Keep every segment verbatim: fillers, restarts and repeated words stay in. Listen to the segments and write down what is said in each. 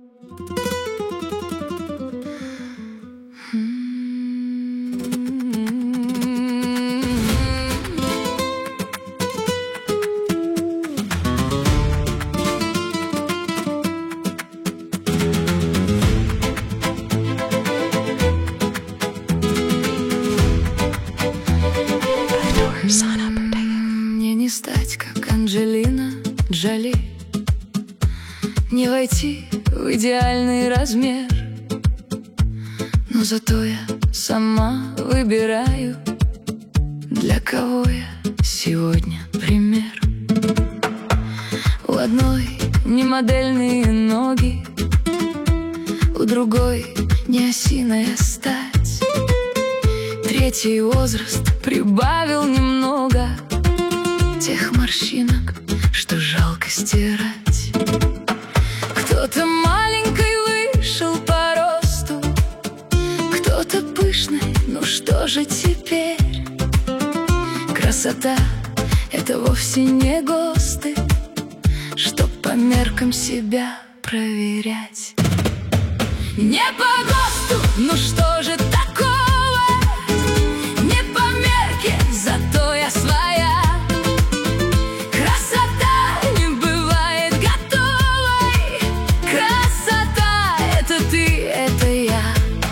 Мне не стать, как Анджелина Джоли, не войти в идеальный размер, но зато я сама выбираю, для кого я сегодня пример. У одной не модельные ноги, у другой не осиная стать, третий возраст прибавил немного тех морщинок, что жалко стирать. Кто-то маленькой вышел по росту, кто-то пышный, ну что же теперь? Красота — это вовсе не ГОСТы, чтоб по меркам себя проверять. Не по ГОСТу, ну что же такого? Не по мерке, зато я своя. Красота не бывает готовой, красота — это ты, это я.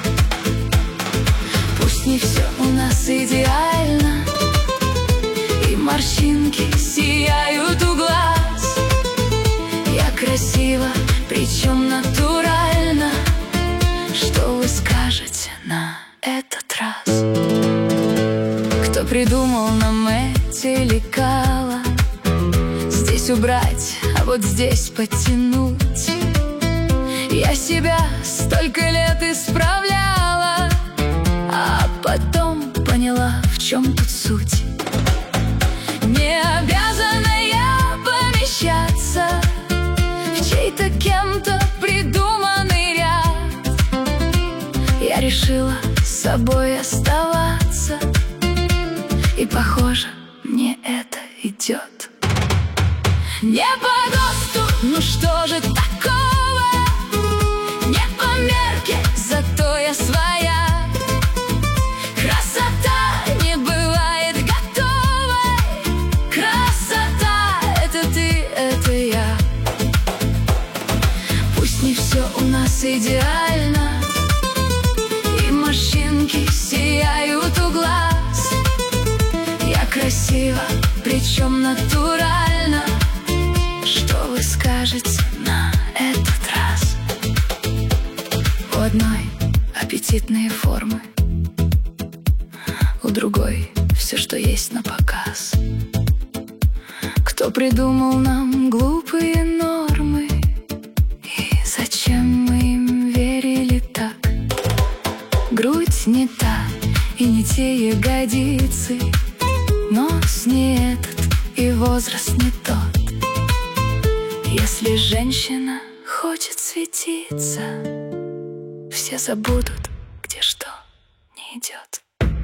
Пусть не все у нас идеально, и морщинки сияют у глаз. Я красива, причем натурально. Что вы скажете на этот раз? Кто придумал нам эти лекала? Здесь убрать, а вот здесь подтянуть. Я себя столько лет исправляла, а потом поняла, в чем тут суть. Не обязана я помещаться в чей-то кем-то придуманный ряд. Я решила с собой оставаться, и, похоже, мне это идет. Не по ГОСТу, ну что же такого? Не по мерке, зато я своя. Красота не бывает готовой, красота — это ты, это я. Пусть не все у нас идеально, и морщинки сияют у глаз. Я красива, причем натурально. Что вы скажете на этот раз? У одной аппетитные формы, у другой все, что есть на показ. Кто придумал нам глупые нормы, и зачем мы им верили так? Грудь не та, и не те ягодицы, нос не этот, и возраст не тот. Если женщина хочет светиться, все забудут, где что не идет.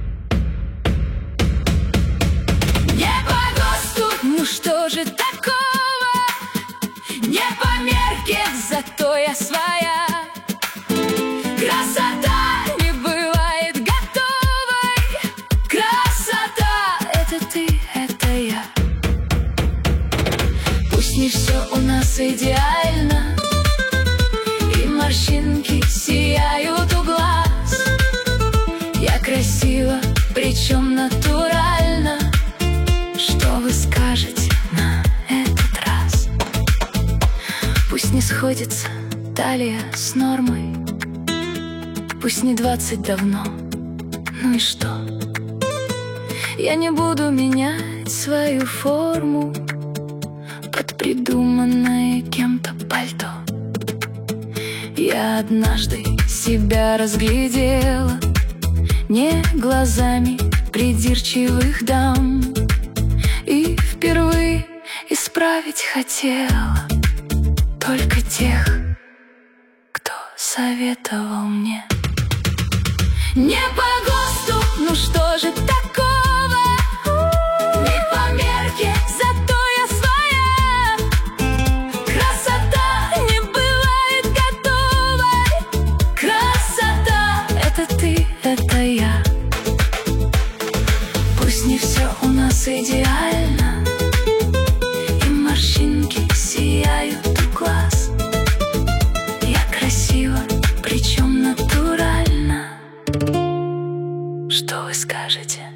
Не по ГОСТу, ну что же такого? Не по мерке, зато я своя. Красота не бывает готовой, красота — это ты, это я. Пусть не все у нас идеально, и морщинки сияют у глаз. Я красива, причем натурально. Что вы скажете на этот раз? Пусть не сходится талия с нормой, пусть не двадцать давно, ну и что? Я не буду менять свою форму под придуманное кем-то пальто. Я однажды себя разглядела не глазами придирчивых дам, и впервые исправить хотела только тех, кто советовал мне. Не по ГОСТу, ну что же такого? Не по мерке, зато я своя. Красота не бывает готова. вы скажете?